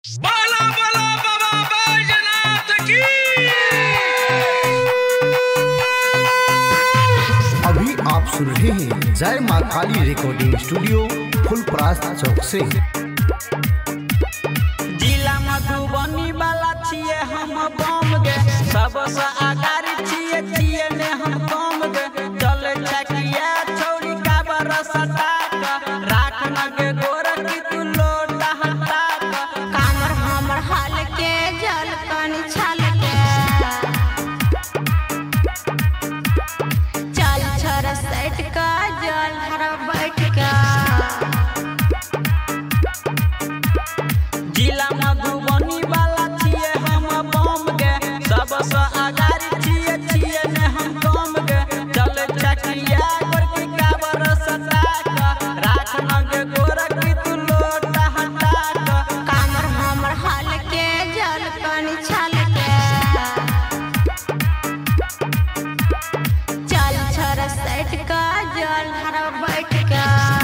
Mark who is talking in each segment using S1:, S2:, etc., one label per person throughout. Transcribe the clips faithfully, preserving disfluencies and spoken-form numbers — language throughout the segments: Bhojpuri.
S1: बाला बाला बाबा बैजनाथ की।
S2: अभी आप सुन रहे हैं जय माँ काली रिकॉर्डिंग स्टूडियो फुलपरास चौक से।
S3: जिला मधुबनी वाला छिए हम बम गे, सबसे आगारी छिए छिए ने हम बम गे। चले छकिया छोड़ी का बरसता राख नगे गोरखी तू लोटा हटा
S4: कामर हमर हाल के जल पानी छाल के चल छोरा सेट का जल हरा बैठ का।
S3: जिला मधुबनी वाला छिए हम बम गे, सबसे आगारी छिए छिए ने हम बम गे। चले छकिया गोरखी का बरसता राख नगे गोरखी तू लोटा हटा
S4: कामर हमर हाल के जल पानी छाल के चल छोरा सेट का जल हरा बैठ का।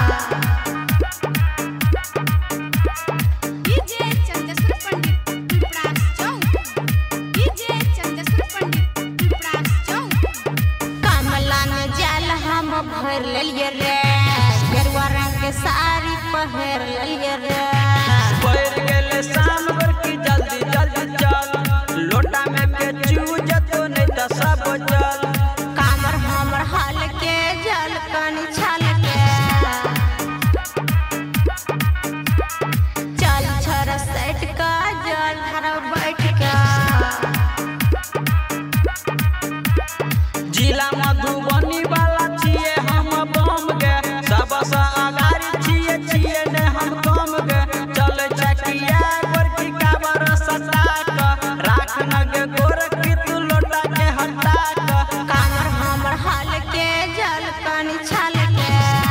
S4: डीजे चंद्रशेखर पंडित पिपरास चौक, डीजे चंद्रशेखर पंडित पिपरास चौक। कमला में जल हम भर लेलिए रे, गेरुआ रंग के साड़ी पहर लेलिए रे।
S3: पैर गेले शाम भर की जल्दी जल्दी चल, लोटा में के चूज तो नहीं तो सब जल।
S4: कामर हमर हाल के जल पानी छाल के चल छोरा सेट का जल हरा बैठ का।
S3: जिला मधुबनी वाला छिए हम बम गे, सबसे आगारी छिए छिए ने हम बम गे। चले छकिया गोरखी का बरसता राख नगे गोरखी तू लोटा के हटा
S4: कामर हमर हाल के जल पानी छाल के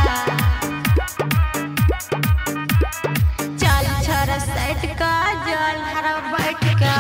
S4: चल छोरा सेट का जल हरा बैठ का।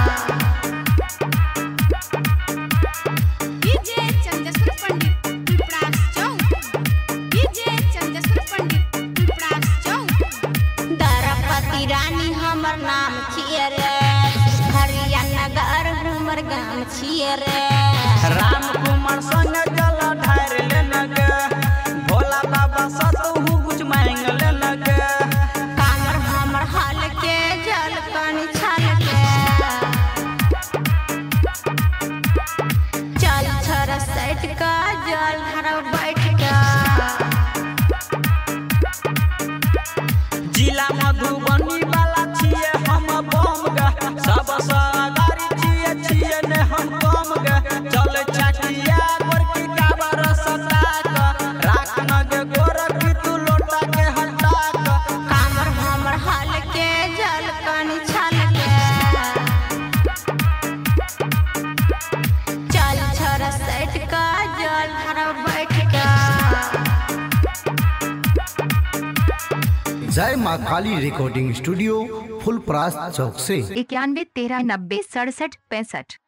S4: डीजे चंद्रशेखर पंडित पिपरास चौक, डीजे चंद्रशेखर पंडित पिपरास चौक। दरपति रानी हमर नाम छिए रे, हरियाणा नगर हमर गाम छिए रे।
S3: राम कुमार संग जल ढार ले नगे, भोला बाबा सतहु कुछ मांग ले नगे।
S4: कामर हमर हाल के जल पानी छाल के चल छोरा सेट का जल हरा बैठ का।
S3: जिला मधुबनी वाला छिए हम बम गे, सबसे आगारी छिए छिए ने हम बम गे। चले छकिया गोरखी का बरसता राख नगे गोरखी तू लोटा के हटा
S4: कामर हमर हाल के जल पानी छाल के चल छोरा सेट का जल हरा बैठ का।
S2: जय माँ काली रिकॉर्डिंग स्टूडियो फुलपरास चौक से।
S5: इक्यानवे तेरह नब्बे सड़सठ पैंसठ।